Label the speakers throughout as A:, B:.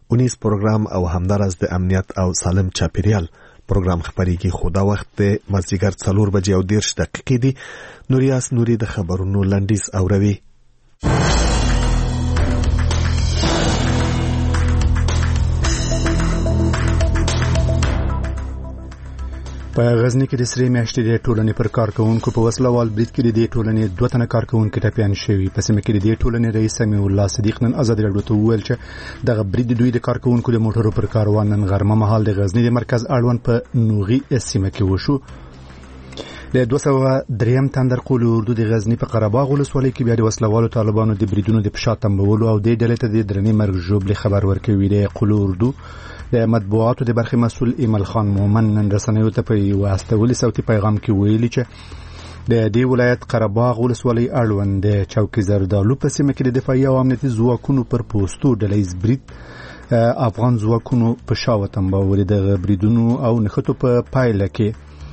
A: اونیس پروګرام او همدارس د امنیت او سالم چاپیریال پروګرام خبريږي. خو دا وخت د مازیګر 4:30 دی. نوریاس نوري د خبرونو لنډیز اوروي.
B: په غزنی کې د سری میاشتې د ټولنې پر کارکونکو په وسلوال برید کې د ټولنې 2 تنه کارکونکو ټپيان شوي. په سیمه کې د ټولنې رئیس سمیع الله صدیق نن آزادي راډیو ته وویل چې دغه برید دوی د کارکونکو د موټرو پر کاروان نن غرمه مهال د غزنی د مرکز اړوند په نوغي سیمه کې وشو. د 203 تندر قول اردو د غزنی په قرهباغ ولسوالۍ کې بیا د وسلوالو طالبانو د بریدونو د فشار تمبولو او د ډلې ته د درنې مرګ ژوبل خبر ورکوي. د قول اردو د مطبوعاتو د برخې مسؤل ایمل خان مومن نن رسنیو ته په یو استولي صوتي پیغام کې ویلي چې د دې ولایت قرهباغ ولسوالۍ اړوند د چوکي زردالو په سیمه کې د دفاعي او امنیتي ځواکونو پر پوسټو ډلېز برید افغان ځواکونو په شاوه تمبول د بریدونو او نخټو په پایله کې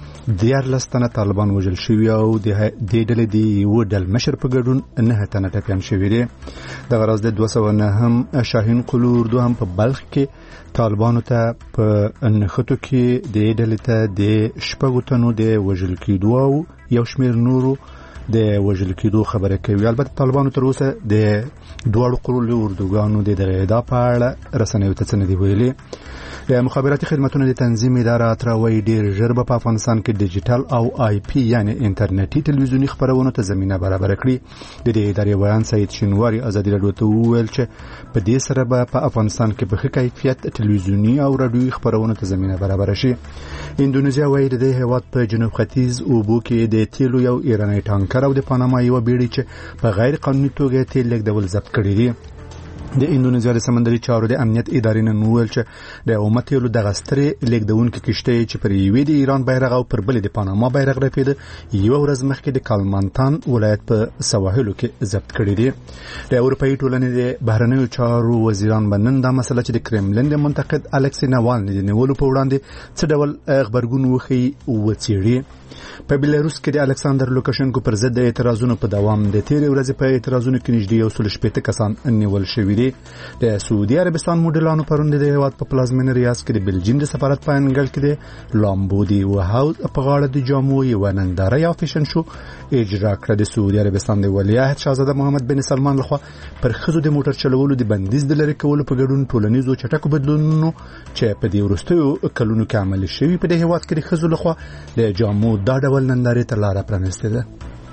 B: 14 تنه طالبان وژل شوي او د دې ډلې د یو ډل مشر په ګډون 9 تنه ټپيان شوي دي. د غرض د 209 هم شاهین قلو اردو هم په بلخ کې طالبانو ته په نخټو کې د ډلې ته د شپږو تنو د وژل کېدو او یو شمېر نورو د وژل کېدو خبره کوي. البته طالبانو تر اوسه د دوه قلو اردوګانو د دغه په اړه رسنیو ته څه نه دی ویلي. د مخابراتي خدماتو د تنظیم اداره تراوی ډیر ژر په افغانستان کې ډیجیټل او آی پی یعنی انټرنیټي ټلویزیونی خبرونه ته زمينه برابر کړي. د دې ادارې ویان سید شینواری آزادي راډیو ته وویل چې په دې سره به په افغانستان کې په ښه کیفیت ټلویزیونی او رادیوي خبرونه ته زمينه برابر شي. اندونیزیا وايي د هیواد په جنوب ختیځ اوبو کې د تیلو یو ایرانی ټانکر او د پاناما یو بیړۍ چې په غیر قانوني توګه تیل لیږدول ضبط کړي دي. د اندونیزیا د سمندري چارو د امنیت ادارې نن وویل چې د اومتیلو د غسترې لیږدونکو کشته چې پر یوې د ایران بیرغ او پر بلې د پاناما بیرغ رپیده یو ورځ مخکې د کالمانتان ولایت په سواحلو کې ضبط کړي دي. د اروپایي ټولنې د بهرنیو چارو وزیران بنن دا مسله چې د کرملین د منتقد الکسی ناوالني د نیولو په وړاندې څه ډول خبرګون وخی وڅېړي. په بلاروس کې د الکساندر لوکاشنکو پر ضد د اعتراضونو په دوام د تیرې ورځې په اعتراضونو کې نږدې 160 کسان نیول شوي دي. د سعودي عربستان موډلانو پروند د هیواد په پلازمینه ریاض کې د بلجیم د سفارت په انګل کې د لامبودي او هاوس په غاړه د جامو یو ننداره یا فیشن شو اجرا کړ. د سعودي عربستان د ولیعهد شاهزاده محمد بن سلمان لخوا پر خزو د موټر چلولو د بندیز د لری کولو په ګډون ټولنیزو چټکو بدلونونو چې په دې وروستیو کلونو کې عملي شوي په دې هیواد کې د خزو لخوا د جامو دا ډول ننداره ته لار پرانسته ده.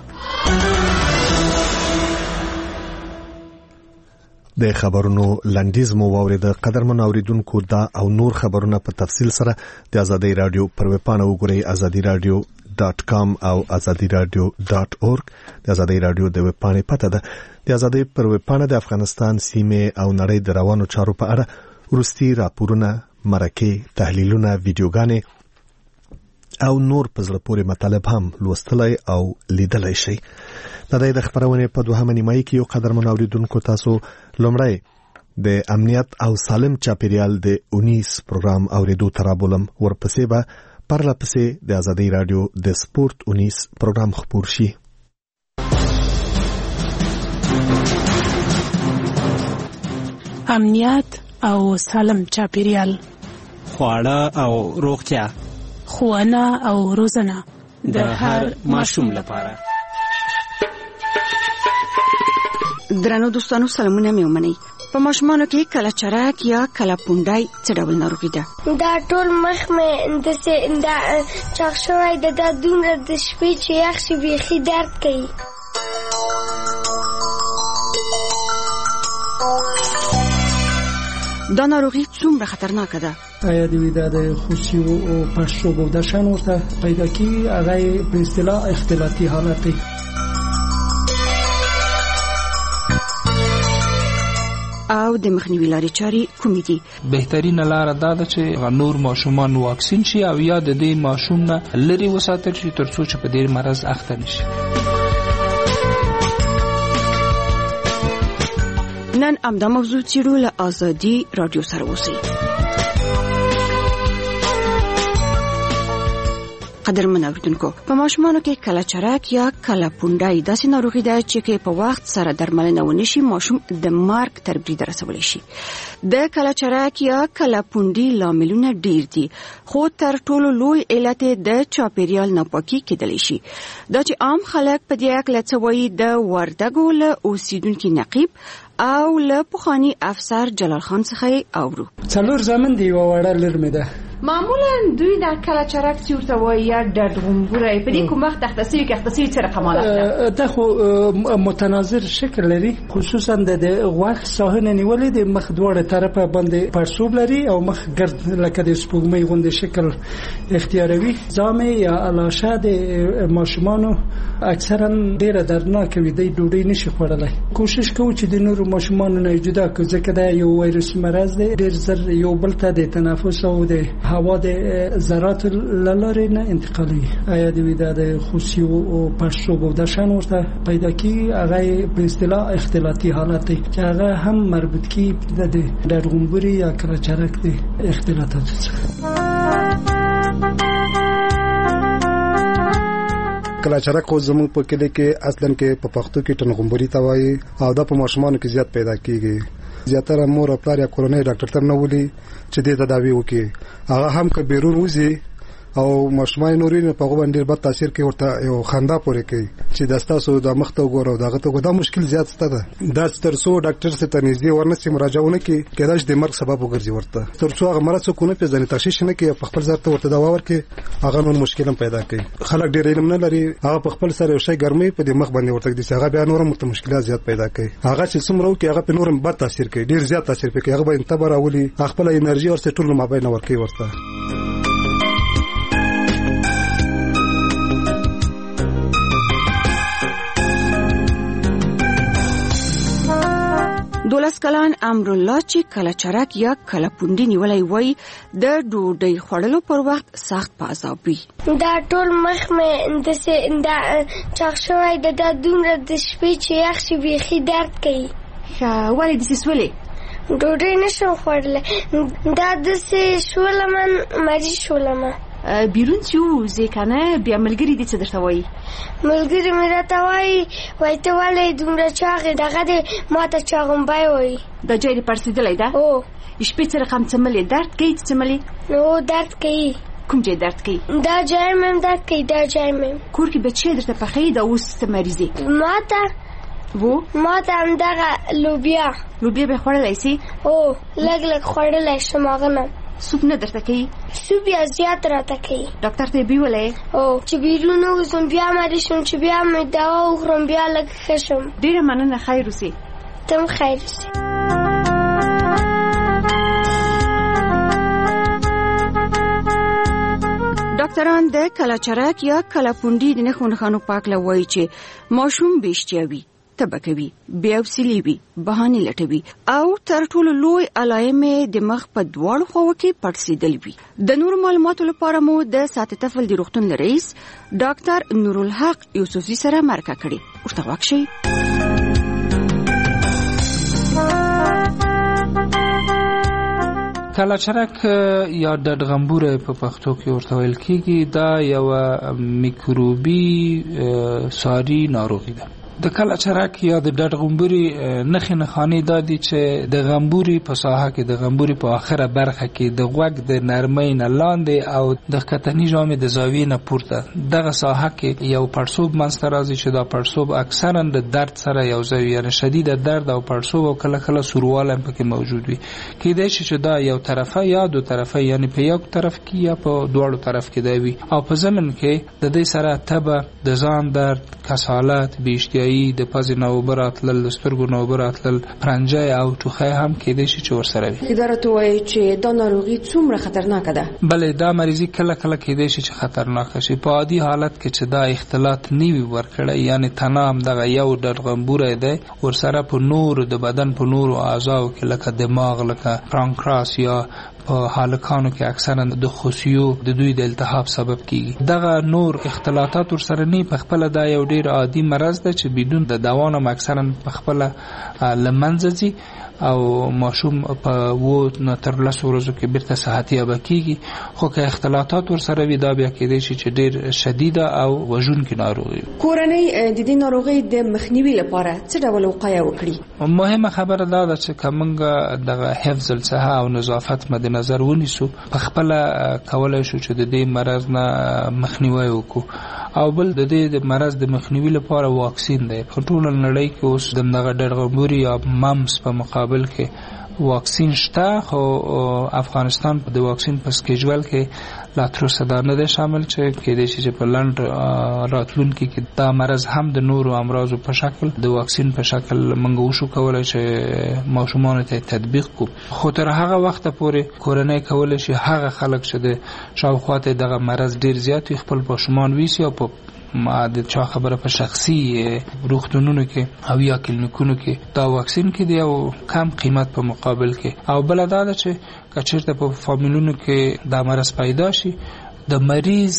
A: د خبرونو لنډیز مو واورید. قدرمن اوریدونکو دا او نور خبرونه په تفصیل سره د ازادي رادیو پر ویب پاڼه وګورئ azadiradio.com او azadiradio.org. د ازادي رادیو د ویب پاڼې پته ده. د ازادي پر ویب پاڼه د افغانستان سیمه او نړۍ د روانو چارو په اړه ورستي راپورونه، مرکه، تحلیلونه، ویډیوګانې او نور په زړه پورې مطالب هم لوستلای او لیدلای شي. د دې خبرونه په دوه نیمایي کې یو قدرمن اوریدونکو تاسو لومړی د امنیت او سالم چاپیریال د 19 پروګرام اوریدو ترابولم ورپسې به پرلپسې د ازادي رادیو د سپورت 19 پروګرام خبر شي.
C: امنیت او سالم چاپیریال،
D: خواړه او روغتیا،
C: ښوونه او روزنه
D: د هر ماشوم لپاره.
E: درنو دوستانو سلامونه مې ومنئ. په ماشومانو کې کله چرک یا کله پونډای څه ډول ناروغي ده؟
F: دا ټول مخ مې د چاق شوی د دومره د شپې چې یخ شي بیخي درد کوي.
E: دا ناروغي څومره خطرناکه ده؟
G: آیا د د خوشي او پښو بودشان ورته پیدا کی هغه په اصطلاح اختلاطي حالت دی.
E: او د مخنیوي لارې چارې کومې دي؟
H: بهترینه لاره دا ده چې نور ماشومان واکسین شي او یا د دې ماشوم نه لري وساتل شي تر څو چې په دې مرض اخته نشي.
E: نن امدا موضوع چیرو له ازادي رادیو سره اوسئ. قدرمن اوریدونکو په ماشومانو کې کله چرک یا کله پونډای داسې ناروغي ده چې په وخت سره درملنه ونشي ماشوم د مرګ تر برید رسولی شي. د کله چرک یا کله پونډي لاملونه ډیر دي خو تر ټولو لوی علت د چاپیریال ناپاکي کېدلی شي. دا چې عام خلک په دې اړه څه وایي د وردګو له اوسیدونکو نقیب او له پخوانی افسر جلال خان څخه اورو.
G: څلور زمن دی وړه لرمه ده.
I: معمولا دوی د کله چرک چې ورته وایي یا د غومبوري په دې کوم وخت تختصری کې تختصری څه رقم ده؟
G: دا خو متناظر شکل لري، خصوصا د غوږ ساحنه نیولې د مخ دوړه طرفه باندې پړسوب لري او مخ ګرد لکه د سپوږمۍ غوندې شکل اختیاروي. زامه یا الاشه د ماشومانو اکثرا ډیره دردناک وي، د ډوډۍ نشي خوړلای. کوشش کوو چې د نورو ماشومانو نه جدا کړو ځکه دا یو وایرس مرض دی، ډیر زر یو بل ته د تنفس او د هوا د ذرات لارې نه انتقالي. آیا د ویدا د خوسی او پړسوب او د شان ورته پیدا کی هغه په اصطلاح اختلاطي حالت دی چې هغه هم مربوط کی د غومبوري یا کله چرک دی اختلاطات څخه.
J: کله چرک خو زموږ په کلی کې اصلا کې په پښتو کې ټنغومبوري ته وایي او دا په ماشومانو کې زیات پیدا کیږي. زیاتره مور او پلار یا کورنۍ ډاکټر ته نه ولي چې دې تداوی وکړي. هغه هم که بیرون وځي او ماشومان نورین په غو باندې بد تاثیر کوي، ورته یو خندا پورې کوي چې داستاسو د مخ ته وګورو دغه ته دا مشکل زیات ستده. دا ترڅو ډاکټر سره ته نږدې ورنسي مراجعونه کوي کېدای شي د مرګ سبب وګرځي. ورته ترڅو هغه مرض څوک نه پیژني تشخیص نه کوي په خپل ځای ورته دوا ورکړي هغه نور مشکل هم پیدا کوي. خلک ډېر علم نه لري، هغه په خپل سره یو شی ګرمي په دې مخ باندې ورته دي هغه بیا نور هم مشکلات زیات پیدا کوي. هغه چې څومره وکي هغه په نورم بد تاثیر کوي، ډېر زیات تاثیر کوي. هغه به انتباه راولي، خپل انرژي او ټول مابین ورکوي ورته.
E: دولس کلن امرالله چې کله چرک یا کله پونډي نیولای وای د ډوډۍ خوړلو پر وخت سخت په عذاب وي.
F: دا ټول مخ مې د چاق شوی د دومره د شپې چې یخ شي بیخي درد کوي.
I: ولې داسې سولې؟
F: ډوډۍ نشم خوړلی، دا داسې شولمه مریض شولمه.
I: بیرون چې ووځې که نه بیا ملګري دې څه درته وایي؟
F: ملګري مې راته وایي ته ولې دومره چاغې دغه دې ما ته چاغمبی وایي.
I: دا جای دې پړسېدلی ده؟
F: هو.
I: شپې څه رقم څملې درد کوي چې څملې؟
F: هو درد کوي.
I: کوم ځای درد کوي؟
F: دا ځای مې هم درد کوي. دا ځای مې
I: کور کې بچی درته پخوي دا اوس څه مریض یې؟ ما ته همدغه لوبیا به خوړلی سي؟
F: هو لږ لږ خوړلی شم. هغه نه
I: سوپ نه درته کوي؟
F: سوپ بیا زیات راته کوي.
I: ډاکټر ته یې بیولی؟
F: هو چې بیرون ووځم بیا مریض شم چې بیا مې دوا وخورم بیا لږ ښه شم.
I: ډېره مننه، خیر اوسې.
F: ته هم خیر اوسې.
E: ډاکټران د کله چرک یا کله پونډي د نښو نښانو په اړه وایي چې ماشوم بېاشتیا وي، تبه کوي، بې حوصلې وي، بهانې لټوي او تر ټولو لوی علایم د مخ په دواړو خواو کې پړسېدل وي. د نورو معلوماتو لپاره مو د سات طفل د روغتون رئیس ډاکټر نورالحق یوسفزي سره مرکه کړې. ورته غوږ شئ.
H: کله چرک یا د غومبوري په پښتو کې ورته ویل کېږي. دا یو میکروبي ساري ناروغي ده. د کله چرک یا د غومبوري نښې نښانې دا دي چې د غومبوري په ساحه کې د غومبوري په آخره برخه کې د غوږ د نرمۍ نه لاندې او د کتنی جامې د زاویې نه پورته دغه ساحه کې یو پړسوب منځته راځي چې دا پړسوب اکثرا د درد سره یو ځای یعنی شدید درد او پړسوب او کله کله سورواله پکې موجود وي. کېدای شي چې دا یو طرفه یا دو طرفه یعنی په یو طرف کې یا په دواړو طرف کې دی وي او په ضمن کې د دې سره تبه، د ځان درد، کسالت، بېاشتیایي، د پزې نوبه راتلل، د سترګو نوبه راتلل، پرنجی او ټوخی هم کېدای شي چې ورسره وي.
I: اداره ته وایي چې دا ناروغي څومره خطرناکه ده؟
H: بلې دا مریضي کله کله کېدای شي چې خطرناکه شي. په عادي حالت کې چې دا اختلاط نه وي ورکړی یعنی تنه همدغه یو غومبوری دی ورسره په نورو د بدن په نورو اعضاو کې لکه دماغ، لکه پانکراس یا په حالکانو کې اکثرا د خوسیو د دوی د التهاب سبب کیږي. دغه نور اختلاطات ورسره نه په خپل دا یو ډیر عادي مرض ده چې بدون د دوا نه اکثرا په خپل لمنځ ځي او ماشوم په و نه تر 10 ورځو کې بیرته صحتي اب کیږي خو که اختلاطات ورسره وي دا بیا کېدای شي چې ډیر شدیده او وژونکې ناروغي.
I: کورنۍ د دې ناروغي د مخنیوي لپاره څه ډول وقایه وکړي؟
H: مهمه خبره دا ده چې کومه د حفظ الصحه او نظافت مد نظر ونیسو په خپل کولای شو چې د دې مرض نه مخنیوي وکړو او بل د دې مرض د مخنیوي لپاره واکسین دی. په ټول نړۍ کې اوس دغه ډېرغموري یا ممس په مقابل کې واکسین شته خو افغانستان په د واکسین په سکیجول کې لا تر اوسه دا نه دی شامل چې کېدای شي چې په لنډ راتلونکي کې دا مرض هم د نورو امراضو په شکل د واکسین په شکل موږ وشو کولای چې ماشومانو ته تطبیق کو. خو تر هغه وخت پورې کورنۍ کولای شي هغه خلک چې د شاوخواته دغه مرض ډیر زیات خپل ماشومان ویسي او په ما د چا خبره په شخصي روغتونونو کې او یا کلینیکونو کې دا واکسین کې دی او کم قیمت په مقابل کې او بل دا چې کچېرته په فامیلونو کې دا مرض پیدا شي د مریض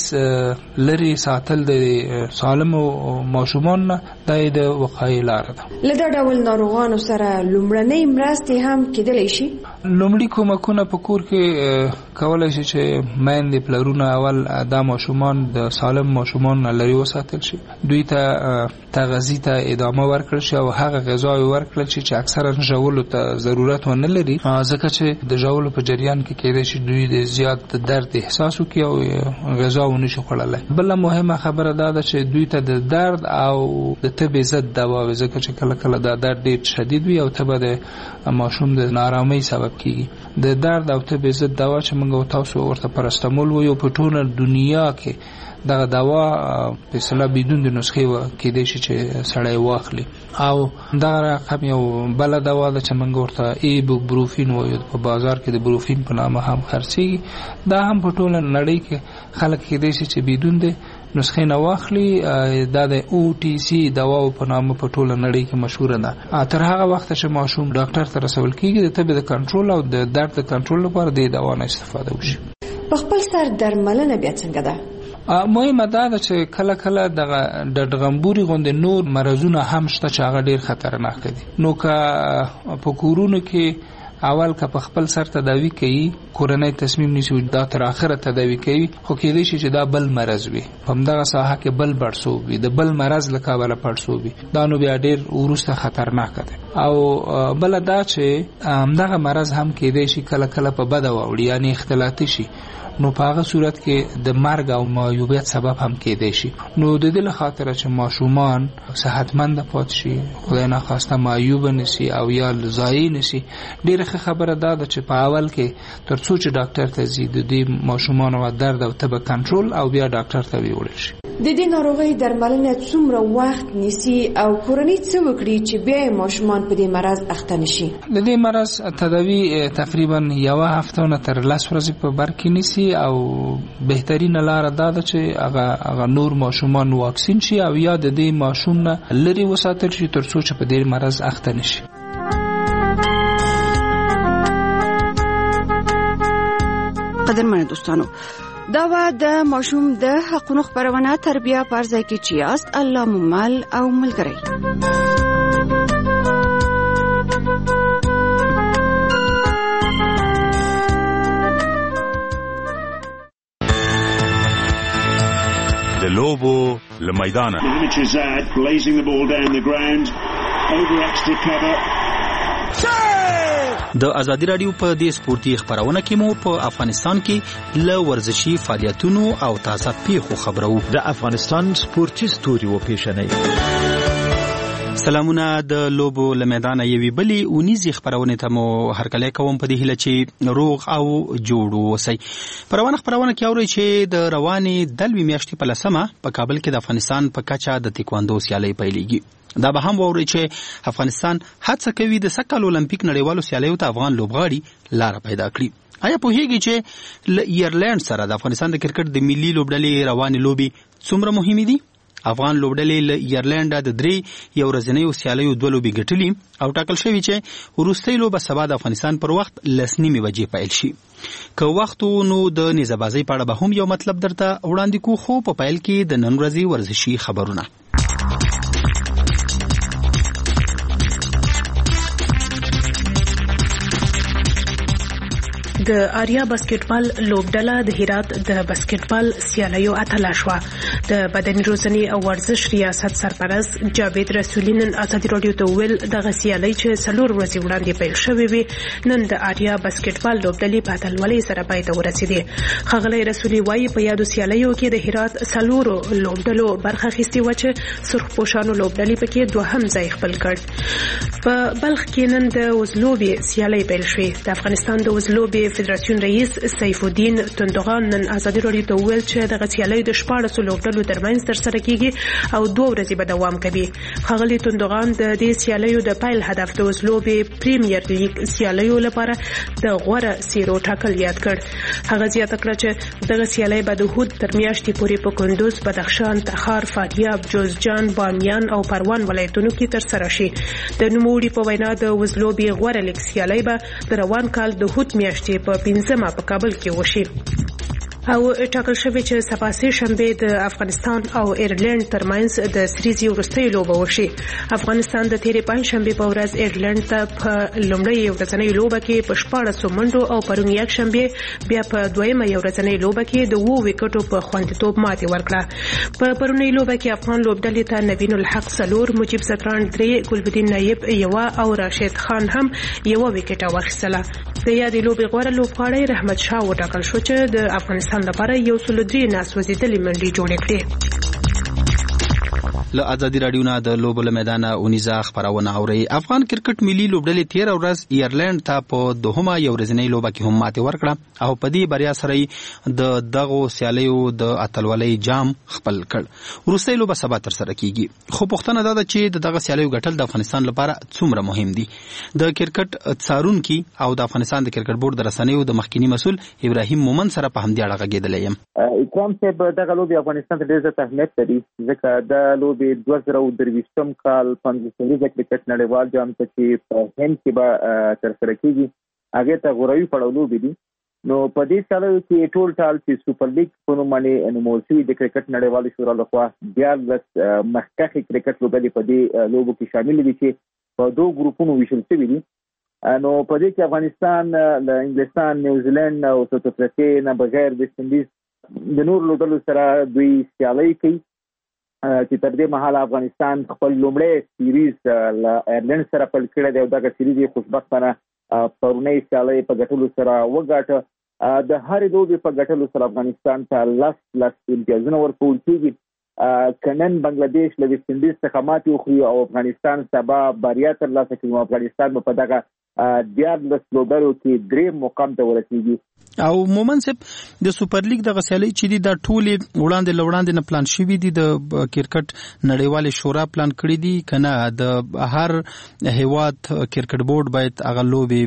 H: لري ساتل د سالم ماشومان نه د وقایې لار ده.
I: لدا ډول ناروغانو سره لومړنۍ مرستې هم کېدلی شي.
H: لومړی کومکونه په کور کې کولای شي چې میندې پلرونه اول دا ماشومان د سالم ماشومان لري وساتل شي. دوی ته تغذیه ته ادامه ورکړل شي او هغه غذا ورکړل شي چې اکثرا ژولو ته ضرورت ونه لري ځکه چې د ژولو په جریان کې کېدای شي دوی د زیات درد احساس وکړي او غذا ونشي خوړلای. بل مهمه خبره دا ده چې دوی ته د درد او د تبې ضد دوا ځکه چې کله کله دا درد ډیر شدید وي او تبه د ماشوم د نارامۍ سبب کیږي. د درد او تبې ضد دوا چې موږ تاسو ورته پرستمول وایو په ټوله دنیا کې دغه دوا په اصطلاح بدون د نسخې کېدای شي چې سړی واخلي او دا رقم یو بل دوا ده چې موږ ورته ایبوپروفین وایو په بازار کې د بروفین په نامه هم خرڅېږي. دا هم په ټوله نړۍ کې خلک کېدای شي چې بدون د نسخې نه واخلي. دا د او ټي سي دوا په نامه په ټوله نړۍ کې مشهور ده. تر هغه وخت چې ماشوم ډاکټر ته رسول کېږي د تبې د کنټرول او د درد د کنټرول لپاره د دوا نه استفاده وشي.
I: په خپل سر درملنه بیا څنګه ده؟
H: مهمه دا ده چې کله کله دغه د ډغمبوري غوندې نور مرزونه هم شته چې هغه ډیر خطرناک دي. نو که په کورونو کې اول که په خپل سر تداوی کوي کورنۍ تصمیم نیسي دا تر اخره تداوی کوي خو کېدای شي چې دا بل مرز وي په همدغه ساحه کې بل پړسوب وي د بل مرز له کابله پړسوب وي دا نو بیا ډیر وروسته خطرناک دی. او بل دا چې همدغه مرز هم کېدای شي کله کله په بده واوړي یعنی اختلاطي شي نو په هغه صورت کې د مرګ او معیوبیت سبب هم کېدای شي. نو د دې لخاطر چې ماشومان صحتمند پات شي خدای نه خواسته معیوب نشي او یا ضایع نشي ډیره خبره دا ده چې په اول کې تر څو چې ډاکټر ته ځي د دې ماشومان او درد او تبه کنټرول او بیا ډاکټر ته ویول شي.
I: د دې ناروغي درملنه څومره وخت نیسي او کورنۍ څه وکړي چې بیا ماشومان په دې مرض اخته نشي؟
H: د دې مرض تداوی تقریبا یو هفته نه تر 10 ورځې په بر کې نیسي او بهترین لار دا ده چې هغه نور ماشومان واکسین شي او یا د دې ماشوم نه لري وساتل شي تر څو چې په دې مرض اخته نشي.
E: قدرمن دوستانو دا و د ماشوم د حقونو خبرونه تربیه پرځای کې چې است الله ممل او ملګری.
K: د لوبو لمیدانه د ازادي رادیو په دې سپورتي خبرونه کې مو په افغانستان کې ل ورزشي فعالیتونو او تازه پیښو خبرو.
L: د افغانستان سپورتي ستوري و پیښنې
K: سلامونه د لوبو لمیدان یوي بلی اونیزي خبرونه ته مو هرکله کوم په دې هله چې روغ او جوړ وسی. پروانه خبرونه کې اوري چې د رواني دلوي میاشتې په لسمه په کابل کې د افغانستان په کچا د تکواندو سیالي پیلېږي. دا به هم ووري چې افغانستان هڅه کوي د سکل اولمپیک نړیوالو سیالیو ته افغان لوبغاړي لار پیدا کړي. آیا په هیګي چې ایرلند سره د افغانستان د کرکټ د ملي لوبډلې رواني لوبي څومره مهمه دي؟ افغان لوبډلې له ایرلند د درې یو ورځنیو سیالیو دوه لوبي ګټلې او ټاکل شوی چې وروستۍ لوبه سبا د افغانستان پر وخت 10:30 بجې پیل شي. که وخت نو د نزبازي په اړه به هم یو مطلب درته وړاندې کو خو په پیل کې د نن ورځې ورزشي خبرونه.
C: د آریا باسکټبال لوبډله د هرات د باسکټبال سیالیو اتله شوه. د بدني روزنې او ورزش ریاست سرپرست جاوید رسولي نن ازادي راډیو ته وویل دغه سیالۍ چې 4 ورځې وړاندې پیل شوې وي نن د آریا باسکټبال لوبډلې په اتلولۍ سره پای ته ورسېدې. ښاغلی رسولي وایي په یادو سیالیو کې د هرات 4 لوبډلو برخه اخیستې وه چې سرخپوشانو لوبډلې پکې 2 ځای خپل کړ. په بلخ کې نن د وزلوبې سیالۍ پیل شوې. د افغانستان د وزلوبې فدراسیون رئیس سیف الدین تندغان نن ازادي راډیو ته وویل چې دغه سیالۍ د 14 لوبډلو ترمنځ ترسره کیږي او 2 ورځې به دوام کوي. ښاغلی تندغان د دې سیالیو د پیل هدف د وزلوبې پریمیر لیګ سیالیو لپاره د غوره سیرو ټاکل یاد کړ. هغه زیاته کړه چې دغه سیالۍ به د هود تر میاشتې پورې په کندوز، بدخشان، تخار، فاریاب، جوزجان، بامیان او پروان ولایتونو کې ترسره شي. د نوموړي په وینا د وزلوبې غوره لیګ سیالۍ به د روان کال د هود میاشتې په 15 په کابل کې وشي او ټاکل شوی چې سبا شنبه د افغانستان او ایرلند ترمنځ د سریزي وروستۍ لوبه وشي. افغانستان د تیرې پنځشنبه په ورځ ایرلند ته په لومړۍ ورځنۍ لوبه کې په 14 منډو او پرون یک شنبه بیا په دویمه ورځنۍ لوبه کې د 2 وکټو په خوندیتوب ماتې ورکړه. په پرونۍ لوبه کې افغان لوبډلې ته نوین الحق 4، مجيب زکران 3، ګلبدین نایب 1 او راشد خان هم 1 وکټ واخیستله. د یادې لوبې غوره لوبغاړی رحمت شاه وټاکل شو چې د افغانستان لپاره 103 ناسوځېدلې منډې جوړې کړې.
K: له ازادي راډیو نه د لوبو له میدانه اونیزه خبرونه اوري. افغان کرکټ ملي لوبډلې 13 ورځ ایرلند ته په دوهمه ورځنۍ لوبه کې هم ماتې ورکړه او په دې بریا سره د دغو سیالیو د اتلولۍ جام خپل کړ. وروستۍ لوبه سبا تر سره کیږي خو پوښتنه ده چې دغه سیالیو ګټل د افغانستان لپاره څومره مهم دي. د کرکټ څارونکي او د افغانستان د کرکټ بورډ د رسنیو د مخکینی مسول ابراهیم مومن سره په همدې اړه غږېدلی یم.
M: اکرام صاحب دغه لوبې افغانستان ته ډېر زیات اهمیت لري ځکه د لوبې 2023 کال 15 کرکټ نړیوال جام چې په هند کې به ترسره کیږي هغه ته غوړوي پړاو لوبې دي. نو په دې سره چې ټول ټال چې سوپر لیګ په نوم باندې نومول شوی د کرکټ نړیوال شورا لخوا 12 مخکښ کرکټ لوبډلې په دې لوبو کې شامل دي چې په 2 ګروپونو ویشل شوي دي. نو په دې کې افغانستان له انګلستان، نیوزیلند او ساوث افریقا نه بغیر ویسټ انډیز د نور لوبډلو سره دوی سیالي کوي چې تر دې مهاله افغانستان خپل لومړی سیریز له ایرلند سره پیل کړی دی او دغه سیریز یې خوشبختانه پرونۍ سیالۍ په ګټلو سره وګاټه. د هرې لوبې په ګټلو سره افغانستان ته 10 امتیازونه ورکول کېږي. کنن بنگلاديش له ویسټ انډیز څخه ماتې وخوري او افغانستان سبا بریا ترلاسه کړي. افغانستان په دغه 14 لوبډلو کې 3 مقام ته ورسېږي.
K: او مومن صاحب د سوپر لیګ د غسیالۍ چې دي د ټولې وړاندې نه پلان شوی دي د کرکټ نړیوال شورا پلان کړی دي کنه د هر هیواد کرکټ بورډ باید هغه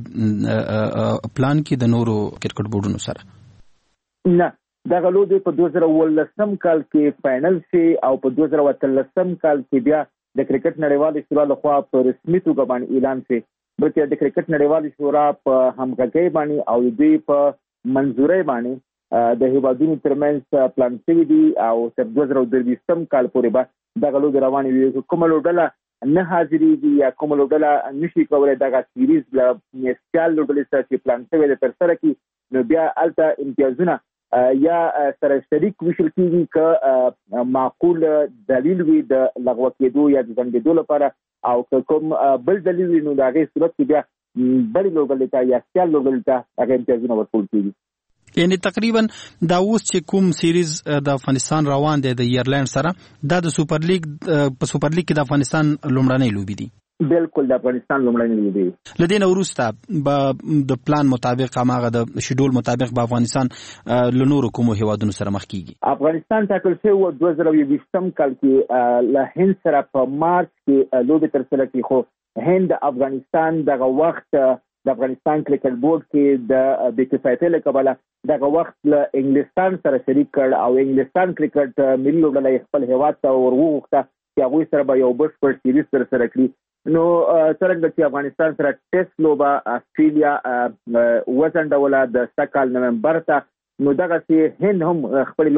K: لوبې پلان کړي د نورو کرکټ بورډونو سره.
M: نه دغه لوبې په 2019 کال کې فائنل شي او په 2013 کال کې بیا د کرکټ نړیوال شورا لخوا په رسمي توګه باندې اعلان شي. بلکې د کرکټ نړیوال شورا په همغږۍ باندې او دوی په منځورۍ باندې د هیوادونو ترمنځ پلان شوی دي او تر 2023 کال پورې به دغه لوبې روانې وي. کومه لوبډله نه حاضرېږي یا کومه لوبډله نشي کولی دغه سیریز له سیال لوبډلې سره چې پلان شوی دی ترسره کړي نو بیا هلته امتیازونه یا سره شریک ویشل کېږي که معقول دلیل وي د لغوه کېدو یا د ځنډېدو لپاره او که کوم بل دلیل وي نو د هغې صورت کې بیا بلې لوبډلې ته یا سیال لوبډلې ته هغه امتیازونه ورکول کېږي.
K: یعنی تقریبا دا اوس چې کوم سیریز د افغانستان روان دی د ایرلند سره دا د سوپر لیګ په سوپر لیګ کې د افغانستان لومړنۍ لوبې دي.
M: بالکل د افغانستان لومړنۍ لوبې دي.
K: لدین وروسته به د پلان مطابق هغه د شیډول مطابق به افغانستان له نورو کومو هیوادونو سره مخ کیږي.
M: افغانستان ټاکل شوی و 2020 کال کې له هند سره په مارچ کې لوبې ترسره کړي خو هند افغانستان دغه وخت د افغانستان کرکټ بورډ کې د بېکفایتۍ له کبله دغه وخت له انګلستان سره شریک کړ او انګلستان کرکټ ملي لوبډله خپل هیواد ته ورغوښته چې هغوی سره به یو بشپړ سیریز ترسره کړي. نو څرنګه چې افغانستان سره ټیسټ لوبه استرالیا وځنډوله د سږ کال نومبر ته نو دغسې هند هم خپلې لوبې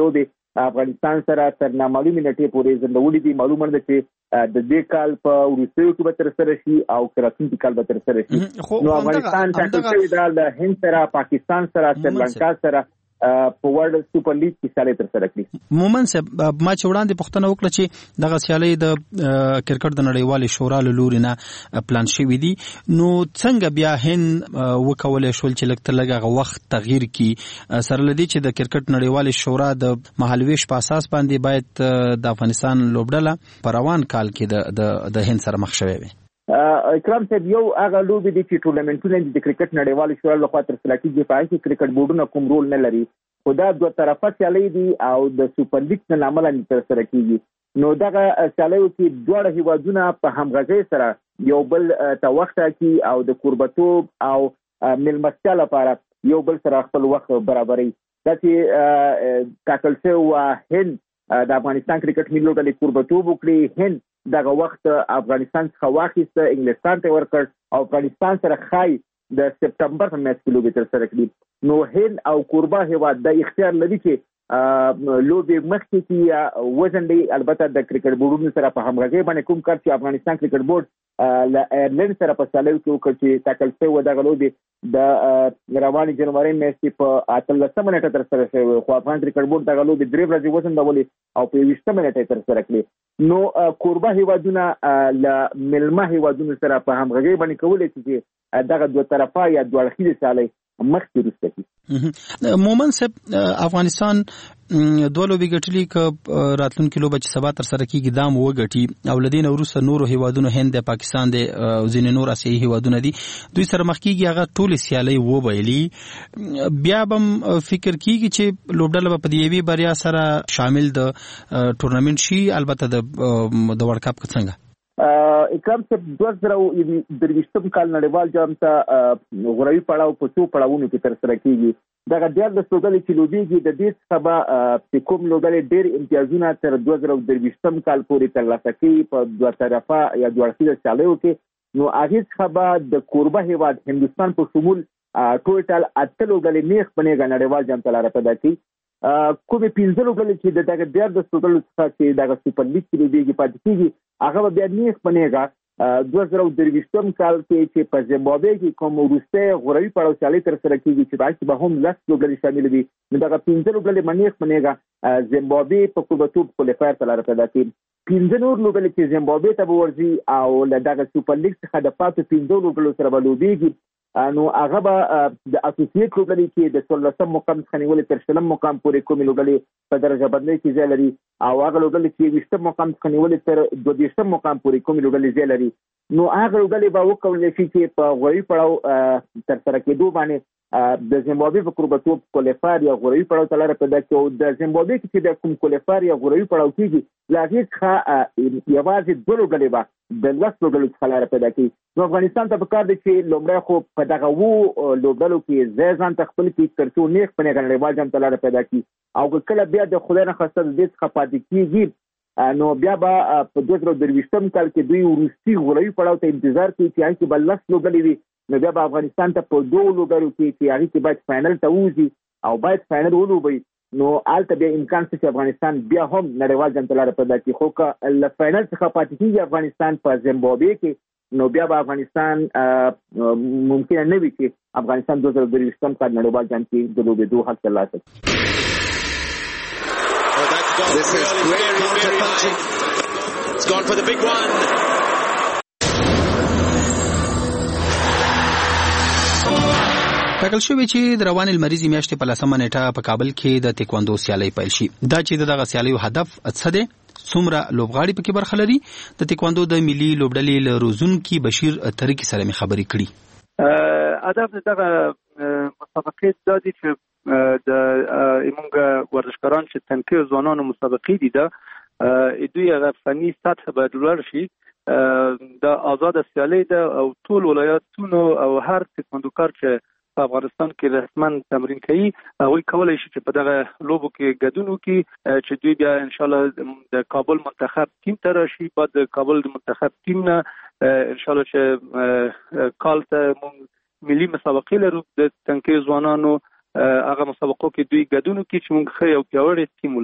M: افغانستان سره تر نامعلومه نټې پورې ځندولې دي. معلومه ده چې د دې کال په وروستیو کې به تر سره شي او راتلونکي کال به تر سره شي. نو افغانستان ټاکل شوی دی د هند سره، پاکستان سره، سریلانکا سره په ورلد سوپر لیګ کې سیالي تر سره کړي.
K: مومن صاحب ما چې وړاندې پوښتنه وکړه چې دغه سیالي د کرکټ د نړیوالې شورا له لوري نه پلان شوی دی، نو څنګه بیا هند وکولای شول چې لږ تر لږه وخت تغییر کړي سره لدی چې د کرکټ نړیوالې شورا د مهالویش په اساس باندې باید د افغانستان لوبډله په روان کال کې د هند سره مخ شوی وي؟
M: اکرام صاحب یو هغه لوبې دي چې ټورنمنټونه د کرکټ نړیوالې شورا لخوا تر سره کیږي، په هغه کې کرکټ بورډونه کوم رول نه لري، خو دا دوه طرفه سیالي دي او د سوپر لیګ نه عملاً تر سره کیږي. نو دغه سیالیو کې دواړه هیوادونه په همغږۍ سره یو بل ته وخت ټاکي او د کوربتوب او ملمستیا لپاره یو بل سره خپل وخت برابري. دا چې ټاکل شوی هند د افغانستان کرکټ ملي لوبډلې کوربتوب وکړي، هند دغه وخت افغانستان څخه واخیسته، انګلستان ته ورکړ او افغانستان سره خای د سپټمبر په میاشت کې لوبې تر سره کړي. نو هند او کوربه هیواد د اختیار لري چې لوبې مخکې کې وزن دی. البته د کرکټ بورډونو سره په همغږۍ باندې کوم کار چې افغانستان کرکټ بورډ له ایرلند سره په سیالیو کې وکړ چې ټاکل شوی دغه لوبې د روانې جنوري میاشتې په 18 نیټه تر سره شوی، خو افغان کرکټ بورډ دغه لوبې 3 ورځې وځنډولې او په 20 نیټه تر سره کړې. نو کوربه هیوادونه له ملمه هیوادونو سره په همغږۍ باندې کولای شي چې دغه دوه طرفه یا دوه اړخیزه سیالي مخکې وروسته کړي.
K: مومن صاحب افغانستان دوه لوبې ګټلې که راتلونکي لوبه چې سبا تر سره کیږي دام وګټي او لدین وروسته نورو هیوادونو هند، پاکستان د ځینې نور آسیایي هیوادونه دي دوی سره مخ کیږي، هغه ټول سیالي وبایلي، بیا بم فکر کیږي چې لوبډله په دې وی بریا سره شامل د ټورنمنت شي، البته د ورلد کپ څنګه
M: اکرام صاحب 2023 کال نړیوال جام ته غوړوي پړاو په څو پړاوونو کې تر سره کیږي. دغه 14 لوبډلې چې لوبېږي د دې څخه به کوم لوبډلې ډېر امتیازونه تر 2023 کال پورې ترلاسه کوي په دوه طرفه یا دوه اړخیزه سیالیو کې. نو هغه څخه به د کوربه هیواد هندستان په شمول ټوټل 8 لوبډلې نیغ په نیغه نړیوال جام ته لاره پیدا کوي. کومې 15 لوبډلې چې دغه 14 لوبډلو څخه چې دغه سوپر لیګ کې لوبېږي پاتې کیږي هغه بیا نیغ په نیغه 2023 کال کې چې په زیمبابوې کې کوم وروسته غوړوي پړاو سیالي تر سره کیږي چې باید به هم 10 لوبډلې شامل وي. نو دغه 15 لوبډلې منیغ په نیغه زیمبابوې په کوربتوب کوالیفایر ته لاره پیدا کوي. 15 نور لوبډلې چې زیمبابوې ته به ورځي او له دغه سوپر لیګ څخه د پاتې 15 لوبډلو سره به لوبېږي. نو هغه به د اسوسییټ لوبډلې کې د 16 مقام څخه نیولې تر 30 مقام پورې کومې لوبډلې په درجه بندۍ کې ځای لري او هغه لوبډلې چې 20 مقام څخه نیولې تر 22 مقام پورې کومې لوبډلې ځای لري. نو هغه لوبډلې به وکولای شي چې په غوړوي پړاو تر سره کېدو باندې د زیمبابوې په کوربتوب کوالیفایر یا غوړوي پړاو ته لاره پیدا کړي او د زیمبابوې کې چې د کوم کوالیفایر یا غوړوي پړاو کېږي له هغې څخه یوازې 2 لوبډلې به د 10 لوبډلو څخه لاره پیدا کړي. نو افغانستان ته پکار دی چې لومړی خو په دغه 2 لوبډلو کې ځای ځان ته خپل کړي تر څو نیغ په نیغه نړیوال جام ته لاره پیدا کړي او کله بیا د خدای نه خواسته د دې څخه پاتې کېږي نو بیا به په 2023 کال کې دوی وروستي غوړوي پړاو ته انتظار کوي چې هغه کې به 10 لوبډلې وي. نو بیا به افغانستان ته په 2 لوبډلو کې چې هغه کې باید فائنل ته وځي او باید فائنل ولوبي. نو آلته بیا امکان شته چې افغانستان بیا هم نړیوال جام ته لاره پیدا کړي. خو که له فائنل څخه پاتې کېږي افغانستان په زیمبابوې کې نو بیا به افغانستان ممکن نه وي چې افغانستان 2023 کال نړیوال جام کې د لوبېدو حق ترلاسه کړي.
N: This is great counter-punching. It's gone for the big one.
K: ټاکل شوی چې د روانې لمریزې میاشتې په 10 نیټه په کابل کې د تکواندو سیالۍ پیل شي. دا چې دغه سیالیو هدف څه دی، څومره لوبغاړي پکې برخه لري، د تکواندو د ملي لوبډلې له روزونکي بشیر ترکی سره مې خبرې کړي.
O: هدف دغه مسابقې دا دي چې د موږ ورزشکاران چې تنکي ځوانانو مسابقې دي دا دوی هغه فني سطح به لوړ شي. د آزاد سیالۍ ده او ټول ولایتونو او هر تکواندوکار چې په افغانستان کې رسمن تمرین کوي هغوی کولی شي چې په دغه لوبو کې ګډون وکړي چې دوی بیا انشاءالله د کابل منتخب ټیم ته راشي. بعد د کابل د منتخب ټیم نه انشاءالله چې کال ته موږ ملي مسابقې لرو د تنکي ځوانانو هغه مسابقو کې دوی ګډون وکړي چې موږ ښه یو پیاوړی ټیم ولرو.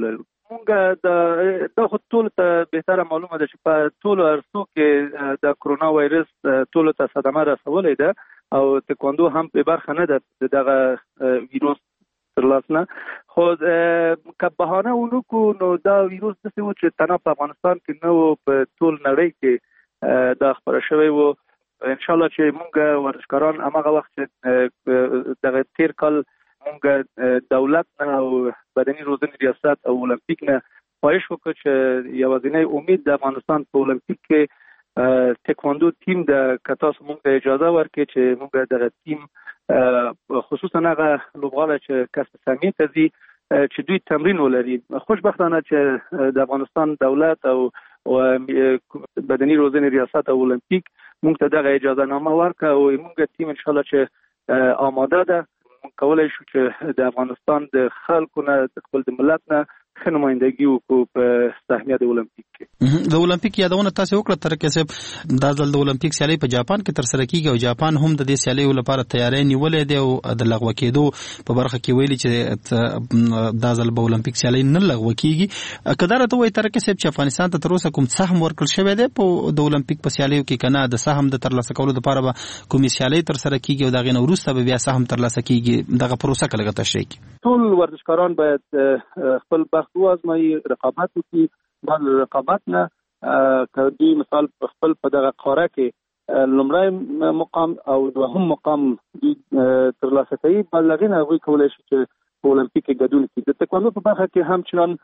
O: مونږ د ټول ته بهتره معلومه ده چې په ټول ارسو کې د کرونا وایرس ټول ته صدمه رسولې ده او تکواندو هم په برخه نه ده دغه ویروس ترلاسنه خو که بهانه ونکو نو دا ویروس داسې و چې تنها په افغانستان کې نه و په ټول نړۍ کې دا خپره شوی و. انشاءالله چې مونږ ورزشکاران هماغه وخت چې دغه تیر کال مونږ دولت نه او بدني روزنې ریاست او المپیک نه خواهش وکړو چې یوازینی امید د افغانستان په المپیک کې تکواندو تیم د کتاس مونږ ته اجازه ورکړي چې مونږ دغه تیم خصوصا هغه لوبغاړي چې کسب سهمیه ته ځي چې دوی تمرین ولري. خوشبختانه چې د افغانستان دولت او بدني روزنې ریاست او المپیک مونږ ته دغه اجازه نامه ورکړه او مونږ تیم ان شاء الله چې آماده ده کولای شو چې د افغانستان د خلکو نه د خپل د ملت نه ښه نمایندګي وکړو په سهمیه د المپیک کې.
K: د المپیک یادونه تاسو وکړه ترکه صاحب دا ځل د المپیک سیالي په جاپان کې تر سره کیږي او جاپان هم د دې سیالي لپاره تیاری نیولې دی او د لغوه کېدو په برخه کې ویلي چې دا ځل به المپیک سیالي نه لغوه کیږي. کدارته وایي ترکه صاحب چې افغانستان ته تر اوسه کوم سهم ورکړل شوی دی په د المپیک په سیالیو کې کنه د سهم د ترلاسه کولو لپاره به کومې سیالي تر سره کیږي او دا غي وروسته به بیا سهم ترلاسه کیږي دغه پروسه کله تشریح کی.
O: ټول ورزشکاران باید خپل بخت وازمایي رقابت وکړي. بعد رقابت نه کدی مثال خپل په دغه قاره کې لومړی مقام او دوهم مقام ترلاسه کوي بل لغینه غوي کولای شي چې په المپیک کې ګډون کړي. د تکواندو په برخه کې هم چنان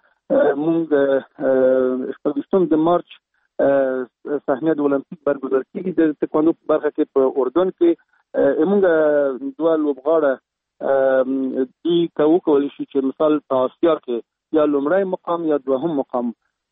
O: مونږ خپل د مارچ سهمیه د المپیک برگزار کیږي. د تکواندو په برخه کې په اردن کې مونږ دوه لوبغاړي دوی کولی شي چې مثال په آسیا کې یا لومړی مقام یا دوهم مقام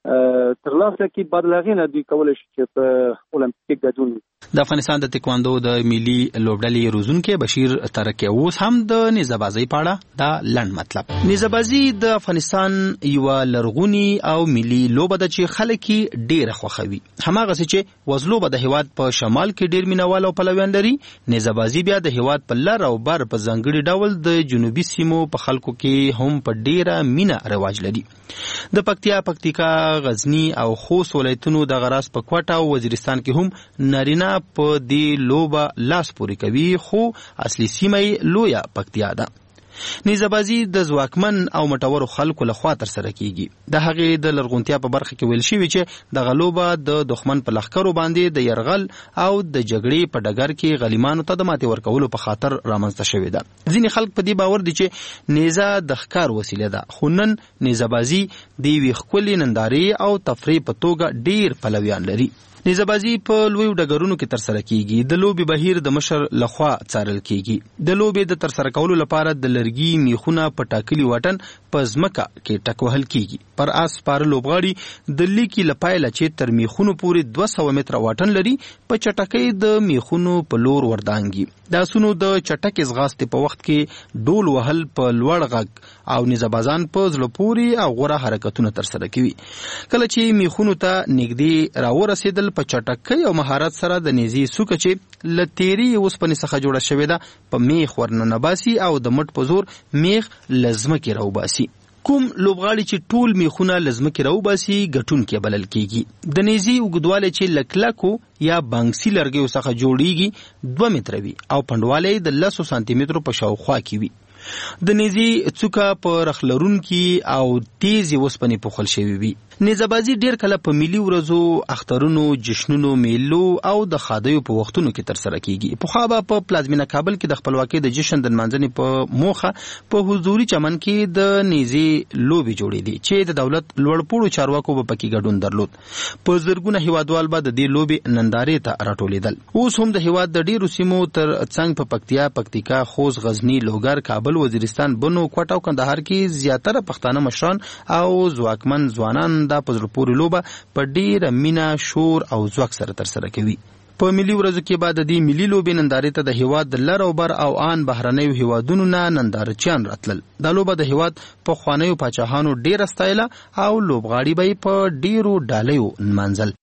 O: ترلاسه کی بدلغینه دوی کولای شي چې په المپیک ګډون.
K: د افغانستان د تکواندو د ملي لوبډلې روزونکو بشیر ترکی اوس هم د نيزه‌بازۍ پاړه دا لند مطلب. نيزه‌بازي د افغانستان یو لرغونی او ملي لوبه ده چې خلک ډېر خوښوي. هماغه چې وزلوبه د هیواد په شمال کې ډېر مینوال او پلویان لري. نيزه‌بازي بیا د هیواد په لر او بر په ځنګړي ډول د جنوبي سیمو په خلکو کې هم په ډېره مینا رواج لري. د پکتیکا غزنی او خوست ولایتونو د غراس په کوټه او وزیرستان کې هم نارینه په دې لوبه لاس پوري کوي خو اصلي سیمه لویا پکتیا ده. نيزه‌بازي د ځواکمن او مټورو خلکو لخوا تر سره کیږي. د هغې د لرغونتیا په برخه کې ویل شوی چې د غلوبه د دښمن په لخکرو باندې د يرغل او د جګړې په ډګر کې غلیمانو ته د ماتې ورکولو په خاطر رامنځته شوی ده. ځینې خلک په دې باور دي چې نيزه د ښکار وسیله ده خو نن نيزه‌بازي د یوې ښکلې نندارې او تفریح په توګه ډیر پلویان لري. نيزه‌بازي په لویو ډګرونو کې تر سره کیږي. د لوبي بهیر د مشر لخوا څارل کیږي. د لوبي د تر سره کولو لپاره د لرګي میخونه په ټاکلي واټن په ځمکه کې ټک وهل کیږي. پر اس پار لوبغاړي د لیکي لپایله چې تر میخونو پورې 200 متره واټن لري په چټکۍ د میخونو په لور وردانګي. د اسونو د چټک ازغاستې په وخت کې ډول وهل په لوړ غږ او نيزه‌بازان په زړه پوري او غوړه حرکتونه تر سره کوي. کله چې میخونو ته نږدې راورسېدل په چټکۍ او مهارت سره د نيزي سوکه چې لتيري اوسپنې څخه جوړه شوې ده په میخ ورننه باسي او د مټ په زور میخ لزمه کې راوباسي. کوم لوبغاړي چې ټول میخونه لزمه کې راوباسي ګټون کې بلل کیږي. د نيزي وګدواله چې لکلکو یا بانګسي لرګیو څخه جوړیږي 2 متره وي او پندواله د 10 سانتي مترو په شاوخوا کې وي. د نيزي څوکه په رخلرون کې او تیز وسپنې پوښل شوی وي. نيزه‌بازي ډیر کله په ملي ورځو اخترونو جشنونو میلو او د خادیو په وختونو کې تر سره کیږي. په خابه په پلازمینه کابل کې د خپلواکۍ د جشن د منځنۍ په موخه په حضوري چمن کې د نيزي لوبي جوړې دي چې د دولت لوړپوړو چارواکو په پکې ګډون درلود. په زرګونه هیوادوال به د دې لوبي نندارې ته راټولېدل. اوس هم د هیواد د ډیرو سیمو تر څنګ په پکتیکا خوست غزنی لوګر کابل وزیرستان بنو کوټه او کندهار کې زیاتره پښتانه مشران او ځواکمن ځوانان دا په زړه پورې لوبه په ډیره مینا شور او ځواک سره تر سره کوي. په ملي ورځو کې بعد د ملي لوبې نندارې ته د هیواد د لر او بر او آن بهرنیو هیوادونو نه نندارچیان راتلل. دا لوبه د هیواد په خوانیو پاچاهانو ډیره ستایله او لوبغاړي به په ډیرو ډالیو نمانځل.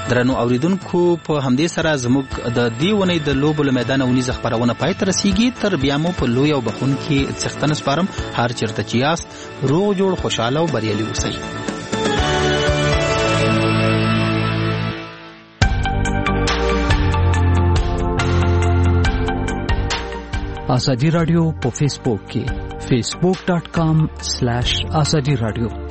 K: درنو اوریدونکو په همدې سره زموږ د دیونې د لوبو له میدان ونیز خبرونه پای ته رسیږي. تر بیا مو په لوی او بخونکي څښتن سپارم. هر چیرته چې یاست روغ جوړ خوشاله او بریالي اوسئ.
L: آزادی رادیو په فیسبوک کې facebook.com/azadi radio